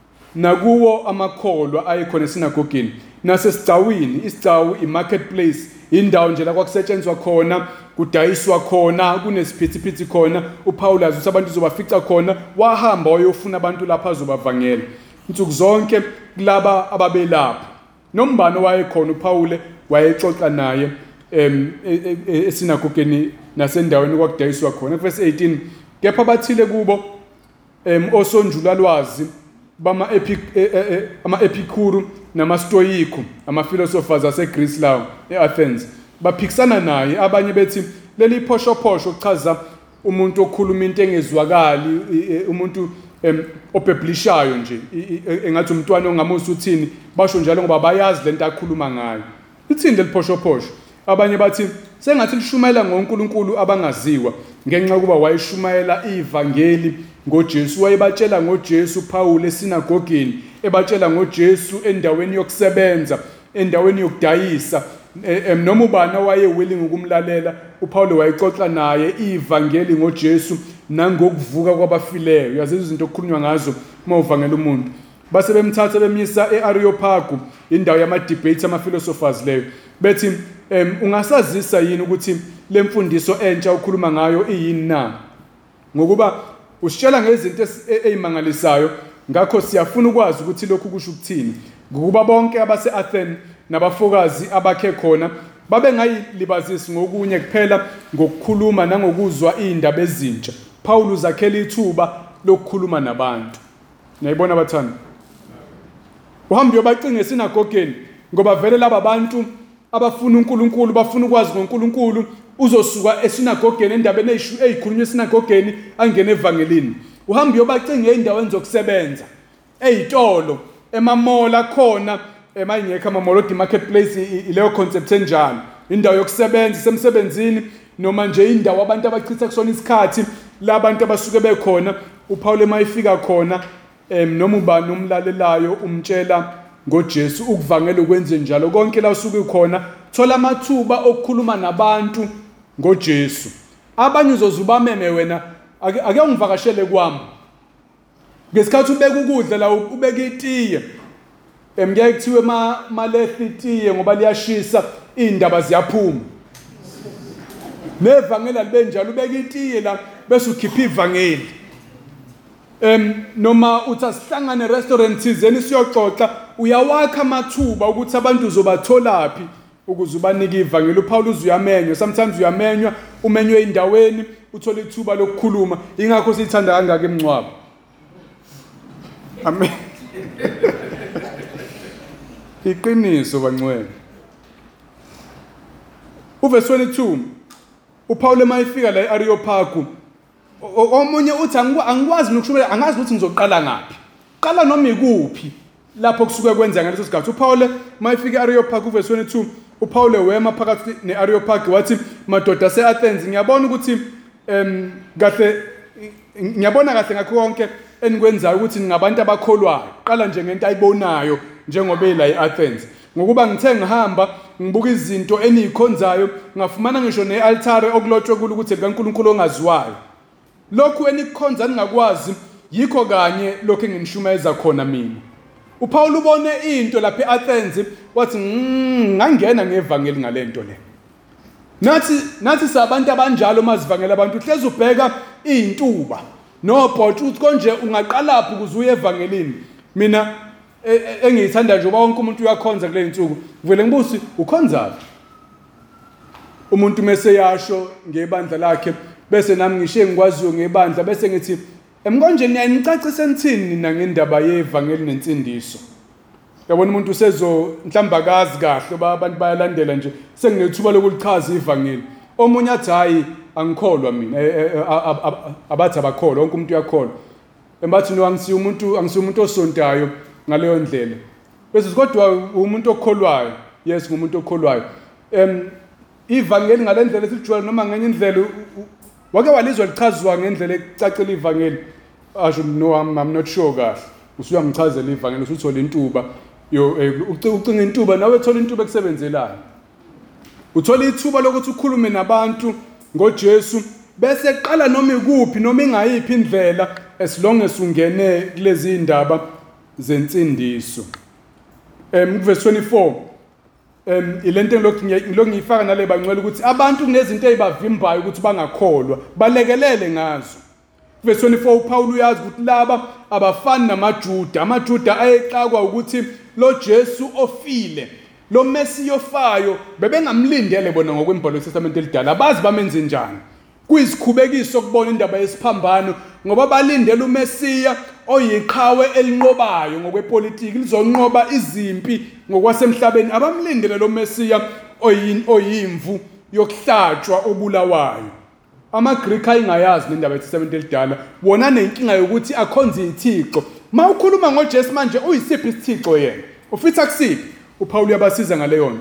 nakuwo amakholwa ayekhona esinagogeni nasesigcawini. Isigcawu imarketplace, indawo nje la kwakusetshenzwa khona, kudayiswa khona, kunesiphithiphithi khona. uPaul azuthi abantu uzobafica khona, wahamba wayofuna abantu lapha azobavangela insuku zonke kulaba ababelapha. Nombani wayekhona uPaul wayexoxa naye em esinagogeni nasendaweni kwakudayiswa khona. Verse eighteen, kepha bathile kubo em osonjulalwazi bama epic ama epicuru namastoyiku, ama philosophers aseGreece lawo eAthens, baphikisana naye. Abanye bethi leli phoshophosho uchaza umuntu okhuluma into engezwakali, umuntu obheblishayo nje, engathi umntwana ongamusi uthini. Basho njalo ngoba bayazi lento akhuluma ngayo. Ithini leli phoshophosho? Abanye bathi sengathi lishumayela ngoNkulunkulu abangaziwa ngenxa yokuba wayeshumayela ivangeli ngoJesu. Wayebatshela ngoJesu Paul esinagogeni, ebatshela ngoJesu endaweni yokusebenza, endaweni yokudayisa. Noma ubani waye willing ukumlalela, uPaul wayexoxa naye ivangeli ngoJesu nangokuvuka kwabafileyo. Uyazi izinto okukhulunywa ngazo uma uvangela umuntu. Base bemthatha bemyisa eAreopagu, indawo yama debate ama philosophers leyo. Bethi um ungasazisa yini ukuthi lemfundiso entsha ukhuluma ngayo iyini na? Ngokuba usitshela ngezinto ezimangalisayo, ngakho siyafuna ukwazi ukuthi lokhu kusho ukuthini. Ngokuba bonke abase Athens nabafokazi abakhe khona babe ngayilibazisi ngokunye kuphela ngokukhuluma nangokuzwa indaba ezintsha. Paul uzakhela ithuba lokukhuluma nabantu. Niyayibona bathanda? Uhambe uyobacinga esinagogeni ngoba vele laba bantu abafuna uNkulunkulu, bafuna ukwazi ngoNkulunkulu, uzosuka esinagogeni endabeni ezikhulunywa esinagogeni angene evangelini. Uhambe uyobacinga eindaweni zokusebenza, ezitolo, emamola khona, emayingekho amamola odi marketplace, ileyo concept enjalo. Indawo yokusebenza semsebenzini noma nje indawo abantu abachitha kusona isikhathi, labantu abasuke bekhona. uPaul emayifika khona em noma ubani umlalelayo umtshela ngoJesu, ukuvangela ukwenze njalo konke la usuke khona, thola amathuba okukhuluma nabantu ngoJesu. Abanye uzozubameme wena, ake ungivakashele kwami ngesikhathi ubeka ukudla la, ubeka itiye, emngeke kuthiwe ma malethi itiye ngoba liyashisa, indaba ziyaphuma. Nevangela libe njalo, ubeka itiye la bese ukhipha ivangeli. Em noma uthi asihlangane restaurant thizeni siyoxoxa, uyawakha amathuba ukuthi abantu uzobatholaphi ukuze ubanike ivangeli. uPaul uzuyamenywa, sometimes uyamenywa, umenywe endaweni, uthola ithuba lokukhuluma. Ingakho sithanda kangaka emncwabo. Amen. Iqiniso bangcwele. Uverse twenty-two, uPaul emayifika la eAreopagu, omunye uthi angikwazi nokushumayela, angazi ukuthi ngizoqala ngaphi. Qala noma ikuphi lapho kusuke kwenza ngaleso sikhathi. uPaul mayifika eAreopagu uverse twenty-two, uPaul wema phakathi neAreopagu wathi, madoda aseAthens, ngiyabona ukuthi em kahle ngiyabona kahle ngakho konke enikwenzayo ukuthi ningabantu abakholwayo. Qala nje ngento ayibonayo njengoba ela eAthens. Ngokuba ngithe ngihamba ngibuka izinto enikhonzayo, ngafumana ngisho nealtare okulotshwe kulo ukuthi likaNkulunkulu ongaziwayo. Lokhu enikhonza ningakwazi, yikho kanye lokho enginishumayeza khona mina. uPaul ubone into lapha eAthens, wathi ngangena ngevangeli ngalento le. Nathi nathi sabantu abanjalo mazivangela abantu, hleze ubheka izintuba nobhotsha uthi konje ungaqalaphi ukuze uye evangelini. Mina engiyithanda nje wonke umuntu uyakhonza kule insuku, vele ngibusi ukhonzapi? Umuntu mase yasho ngebandla lakhe, bese nami ngishe ngikwaziyo ngebandla, bese ngithi emkonje niyanicacisa nithini nina ngendaba yevangeli nensindiso. Yabona umuntu usezo mhlamba kazi kahle abantu bayalandela nje, senginethuba lokulichaza ivangeli. Omunye athi hayi angikholwa mina, abathi abakholwa, wonke umuntu uyakholwa. Embathi no angisiyo umuntu, angisiyo umuntu osontayo ngaleyo ndlela. Bese kodwa umuntu okholwayo, yes ngumuntu okholwayo. Em ivangeli ngalendlela esijwayele noma ngenye indlela, wake walizwa lichazwa ngendlela ecacile ivangeli. Asho no, I'm, I'm not sure kahle. Usuyamchazela ivangeli, usuthola intuba, yo ucinga intuba nawe uthola intuba ekusebenzelayo. Uthola ithuba lokuthi ukhulume nabantu ngoJesu, bese qala noma ikuphi noma ingayiphi indlela, as long as ungene kulezi indaba zensindiso. Em verse twenty-four, em ilento lokhu ngiyifaka nale bangcwele ukuthi abantu kunezinto ezibavimbayo ukuthi bangakholwa, balekelele ngazo. Verse twenty-four, uPaul uyazi ukuthi laba abafani namaJuda. AmaJuda ayexakwa ukuthi lo Jesu ofile, lo Mesiya ofayo, bebengamlindele bona ngokwembhalo yeTestament elidala. Abazi bamenze njani. Kuyisikhubekiso kubona indaba yesiphambano ngoba balindele uMesiya oyiqhawe elinqobayo ngokwepolitiki, lizonqoba izimpi ngokwasemhlabeni. Abamlindele lo Mesiya oyimvu yokuhlatshwa obulawayo. AmaGreek ayingayazi nendaba yeTestament elidala, wona nenkinga yokuthi akhonze izithixo. Mawukhuluma ngoJesu manje uyisiphi isithixo yena? Ufitha kusiphi? uPaul uyabasiza ngale yonto.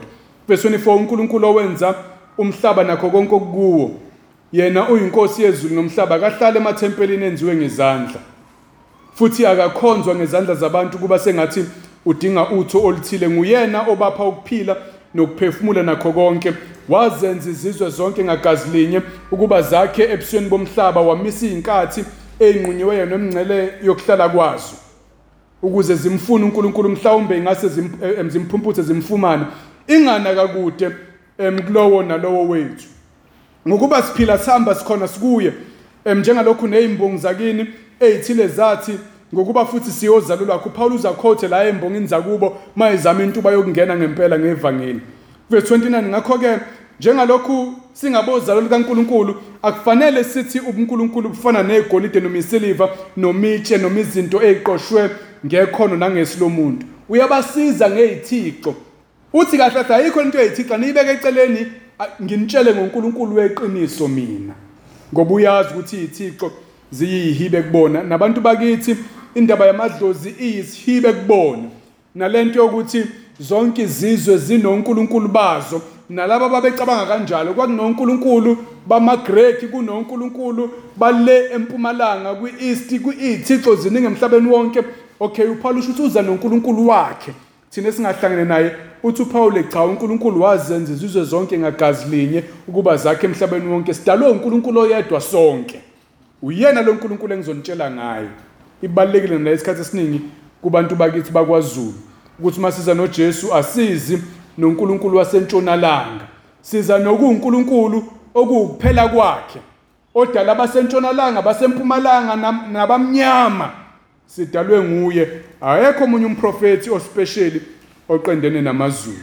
verse twenty-four, uNkulunkulu owenza umhlaba nakho konke okuwo, yena uyinkosi yezulu nomhlaba, akahlala emathempelini enziwe ngezandla, futhi akakhonzwa ngezandla zabantu kuba sengathi udinga utho oluthile. Nguyena obapha ukuphila nokuphefumula nakho konke, wazenza izizwe zonke ngagazi linye ukuba zakhe ebusweni bomhlaba, wamisa izinkathi eyinqunyiweyo nemngcele yokuhlala kwazo, ukuze zimfune uNkulunkulu mhlawumbe ingase zimphumputhe zimfumane, ingana kakude emkulowo nalowo wethu. Ngokuba siphila sihamba sikhona sikuye, njengalokhu nezimbongi zakini ezithile zathi, ngokuba futhi siyozalulwa kho. uPaul uzakhothe la embongini zakubo mayizama intuba yokungena ngempela ngevangeli. verse twenty-nine, ngakho-ke njengalokhu singabozalwa kaNkulunkulu, akufanele sithi ubuNkulunkulu bufana negolide noma isiliva nomitshe noma izinto eziqoshwe ngekhono nangeslomuntu. Uyabasiza ngezithixo. Uthi kahle kahle ayikho into ezithixo niyibeke eceleni, nginitshele ngoNkulunkulu weqiniso mina, ngoba uyazi ukuthi izithixo ziyihibe kubona, nabantu bakithi indaba yamadlozi iyisihibe kubona, nalento yokuthi zonke izizwe zinoNkulunkulu bazo, nalabo babecabanga kanjalo kwakunoNkulunkulu bamaGreki, kunoNkulunkulu bale empumalanga, kwi-east, kwi-izithixo ziningi emhlabeni wonke. Okay, uPaul usho ukuthi uza noNkulunkulu wakhe, thina singahlangene naye. Uthi uPaul cha, uNkulunkulu wazenza izizwe zonke ngagazi linye ukuba zakhe emhlabeni wonke, sidalwe uNkulunkulu oyedwa sonke. Uyena lo nkulunkulu engizonitshela ngayo. Ibalekile na isikhathi esiningi kubantu bakithi bakwaZulu ukuthi masiza noJesu asizi noNkulunkulu wasentshonalanga, siza nokuNkulunkulu okuphela kwakhe. Odala abasentshonalanga, basempumalanga nabamnyama sidalwe nguye. Ayekho omunye umprofeti ospecially oqendene namaZulu.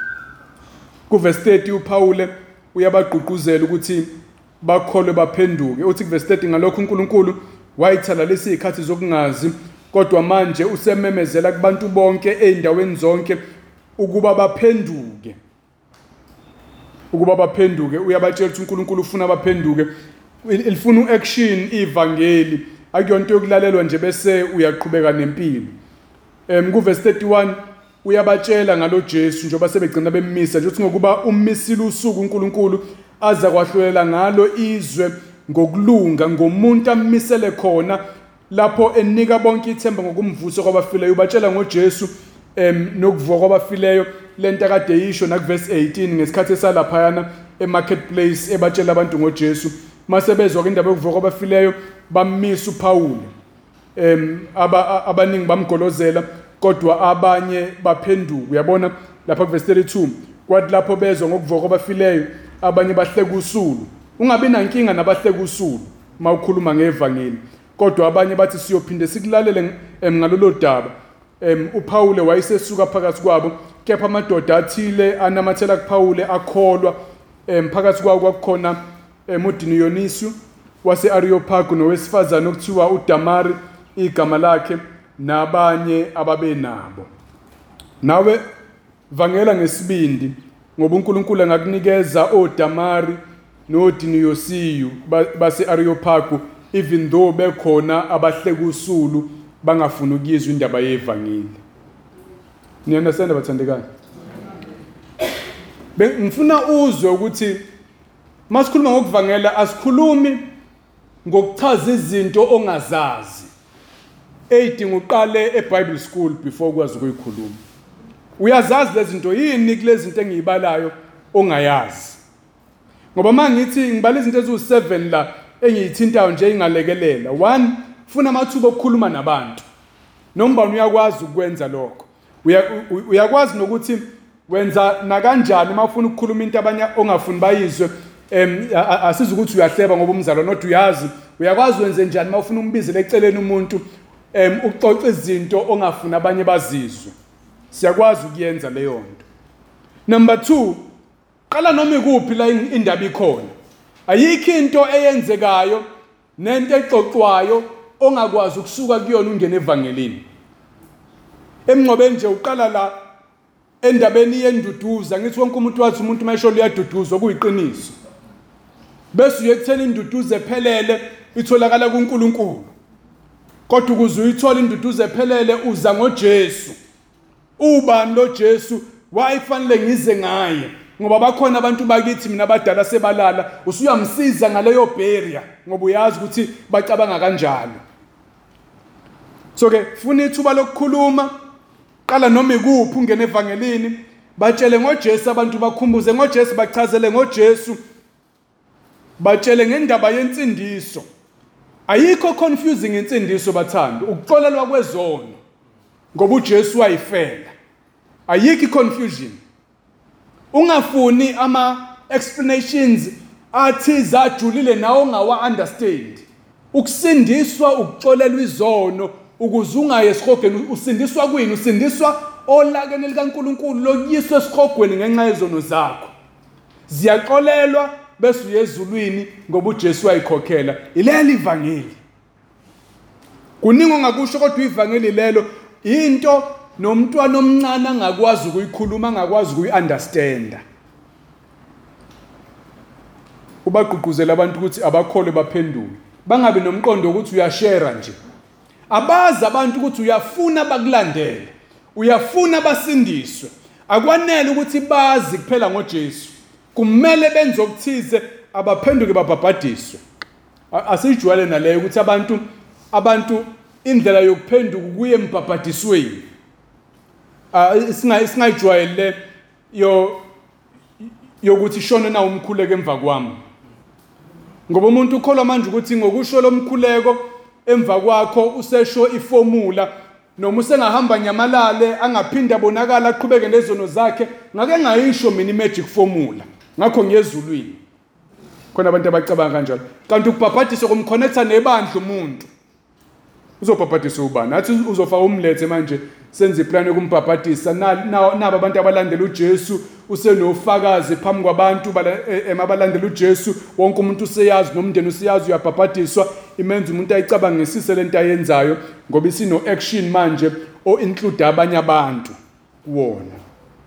Ku verse thirty uPaul uyabagqugquzela ukuthi bakholwe baphenduke. Uthi verse thirty, ngalokho uNkulunkulu wayithala lesi izikhathi zokungazi, kodwa manje usememezela kubantu bonke eindaweni zonke ukuba baphenduke. Ukuba baphenduke, uyabatshela ukuthi uNkulunkulu ufuna baphenduke. Ilifuna uaction ivangeli, akuyonto yokulalelwa nje bese uyaqhubeka nempilo. Em ku verse thirty-one uyabatshela ngalo Jesu njengoba sebegcina bemmisa nje, uthi ngokuba ummisile usuku uNkulunkulu aza kwahlulela ngalo izwe ngokulunga, ngomuntu ammisele khona, lapho enika bonke ithemba ngokumvuso kwabafileyo. Ubatshela ngoJesu em nokuvuka kwabafileyo, lento akade yisho na verse eighteen ngesikhathi esalaphayana emarketplace, ebatshela abantu ngoJesu. Mase bezwa indaba yokuvuka kwabafileyo bammisa uPaul, em aba abaningi bamgolozela, kodwa abanye baphenduka. Uyabona lapha ku verse thirty-two, kwathi lapho bezwa ngokuvuka kwabafileyo abanye bahleka usulu. Ungabi nankinga nabahleka usulu mawukhuluma ngevangeli, kodwa abanye bathi siyophinde sikulalele ngalolo daba. Em uPaul wayesesuka phakathi kwabo, kepha amadoda athile anamathela kuPaul akholwa. Em phakathi kwawo kwakukhona uDiniyonisu wase-Areopagu nowesifazane okuthiwa uDamari igama lakhe, nabanye ababenabo. Nawe vangela ngesibindi, ngoba uNkulunkulu angakunikeza oDamari noDiniyosiyu base-Areopagu, even though bekhona abahleka usulu bangafuni ukuyizwa indaba yevangeli. Niyanasenda bathandekayo? Ngifuna uzwe ukuthi masikhuluma ngokuvangela asikhulumi ngokuchaza izinto ongazazi eyidinga uqale eBible school before ukwazi ukuyikhuluma. Uyazazi lezi zinto yini kulezi zinto engiyibalayo ongayazi? Ngoba mangithi ngibala izinto eziwu seven la engiyithintayo nje ingalekelela. One, funa amathuba okukhuluma nabantu. Noma uyakwazi ukwenza lokho. Uyakwazi nokuthi wenza na kanjani mafuna ukukhuluma into abanye ongafuni bayizwe. Em asiza ukuthi uyahleba ngoba umzalo not uyazi. Uyakwazi wenze njani mafuna umbizele eceleni umuntu em uxoxa izinto ongafuni abanye bazizwe. Siyakwazi ukuyenza leyo nto. Number two, qala noma ikuphi la indaba ikhona. Ayikho into eyenzekayo nento exoxwayo ongakwazi ukusuka kuyona ungene evangelini. Emngcobeni nje uqala la endabeni yenduduza, ngithi wonke umuntu wathi umuntu mayisho liyaduduzwa kuyiqiniso. Bese uyekuthela induduza ephelele itholakala kuNkulunkulu. Kodwa ukuze uyithola induduza ephelele uza ngoJesu. Ubani lo Jesu? why kufanele ngize ngaye ngoba bakhona abantu bakithi mina abadala sebalala usuyamsiza ngaleyo barrier ngoba uyazi ukuthi bacabanga kanjalo. So ke funa ithuba lokukhuluma qala noma ikuphi ungene evangelini batshele ngoJesu abantu bakhumbuze ngoJesu bachazele ngoJesu batshele ngendaba yensindiso. Ayikho confusing insindiso bathanda ukuxolelwa kwezono ngoba uJesu wayifela. Ayikho confusion. Ungafuni ama explanations athi zajulile nawo ungawa understand. Ukusindiswa ukuxolelwa izono ukuze ungaye esikhogweni usindiswa kwini usindiswa olakeni likaNkuluNkulu lokuyiswa esikhogweni ngenxa yezono zakho. Ziyaxolelwa bese uyezulwini ngoba uJesu wayikhokhela. Ileli ivangeli. Kuningi ongakusho kodwa ivangeli lelo into nomntwana omncane angakwazi ukuyikhuluma angakwazi ukuyiunderstanda. Ubagqugquzela abantu ukuthi abakholwe baphenduke. Bangabe nomqondo ukuthi uyashare nje. Abazi abantu ukuthi uyafuna bakulandele. Uyafuna basindiswe. Akwanele ukuthi bazi kuphela ngoJesu. Kumele benze okuthize abaphenduke babhabhadiswe. Asijwayele naleyo ukuthi abantu abantu indlela yokuphenduka kuye embhabhadisweni. Ah isinga isingayijwayele yo yokuthi shona na umkhuleko emva kwami. Ngoba umuntu ukholwa manje ukuthi ngokusho lomkhuleko emva kwakho usesho iformula noma usengahamba nyamalale angaphinda bonakala aqhubeke nezono zakhe ngake ngayisho mina imagic formula. Ngakho ngiyezulwini. Khona abantu abacabanga kanjalo. Kanti ukubhabhadiswa kumconnecta nebandla umuntu. Uzobhabhadisa ubani? Athi uzofaka umlethe manje senze iplan yokumbhabhadisa naba abantu abalandela uJesu usenofakazi phambi kwabantu emabalandela uJesu wonke umuntu useyazi nomndeni useyazi uyabhabhadiswa imenza umuntu ayicabangisise lento ayenzayo ngoba isino action manje o include abanye abantu kuwona.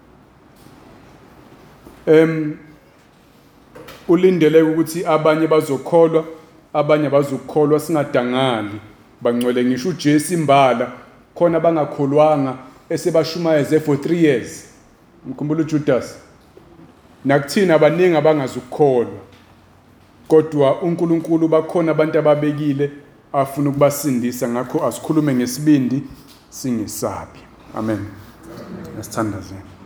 Em ulindele ukuthi abanye bazokholwa abanye bazokholwa singadangali bangcwele ngisho uJesu imbala khona bangakholwanga esebashumayeze for three years. Mkhumbula uJudas. Nakuthina abaningi abangazukholwa. Kodwa uNkulunkulu bakhona abantu ababekile afuna ukubasindisa ngakho asikhulume ngesibindi singesabi. Amen. Asithandazeni.